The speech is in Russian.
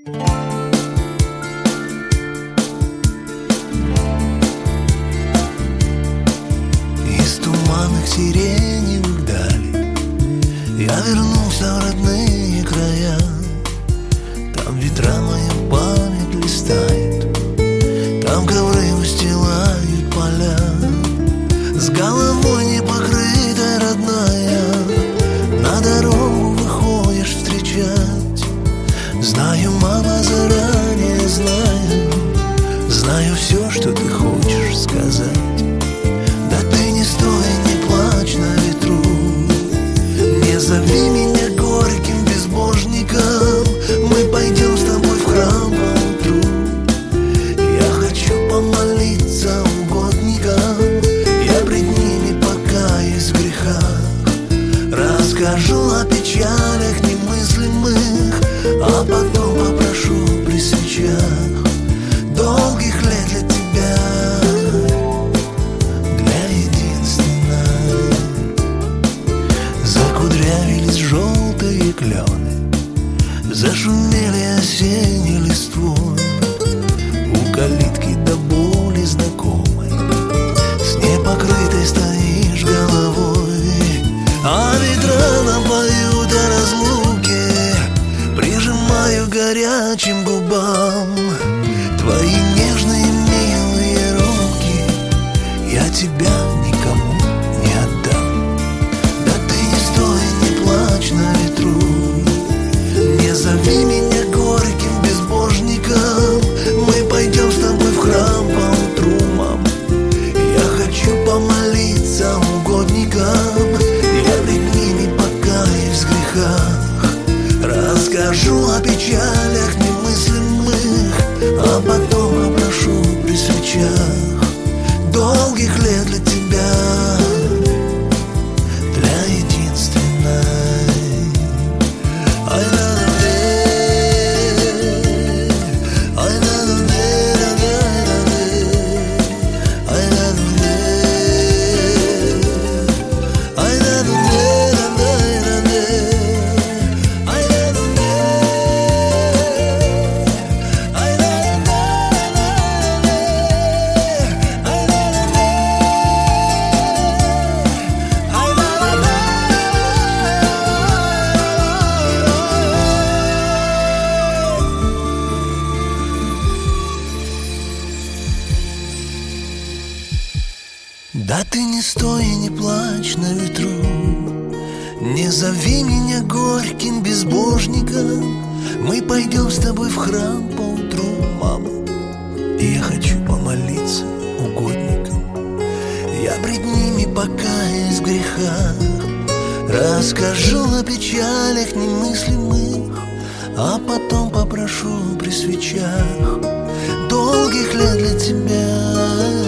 Из туманных сиреневых далей я вернулся в родные края. Там ветра моя память листает, там ковры устилают поля. С головой не покрытая родная, на дорогу выходишь встречать. Знаю, мама, заранее знаю все, что ты хочешь сказать. Да ты не стой, не плачь на ветру, не зови меня горьким безбожником. Мы пойдем с тобой в храм поутру. Я хочу помолиться угодникам, я пред ними покаюсь в грехах. Расскажу о печалях немыслимых, а потом попрошу при свечах долгих лет для тебя, для единственной. Закудрявились желтые клены, зашумели осенней листвой. У калитки до боли знакомой с непокрытой стоишь головой. А ветра нам поют о разлуке, прижимаю горячим губам твои нежные милые руки. Я тебя никому не отдам. Да ты не стой, не плачь на ветру, не зови меня горьким безбожником. Мы пойдем с тобой в храм поутру, мам. Я хочу помолиться угодникам, я пред ними покаюсь в грехах. Расскажу о печалях немыслимых, а потом попрошу при свечах долгих лет для тебя, для единственной. Да ты не стой и не плачь на ветру, не зови меня горьким безбожником. Мы пойдем с тобой в храм поутру, мама. И я хочу помолиться угодникам, я пред ними покаюсь в грехах. Расскажу о печалях немыслимых, а потом попрошу при свечах долгих лет для тебя.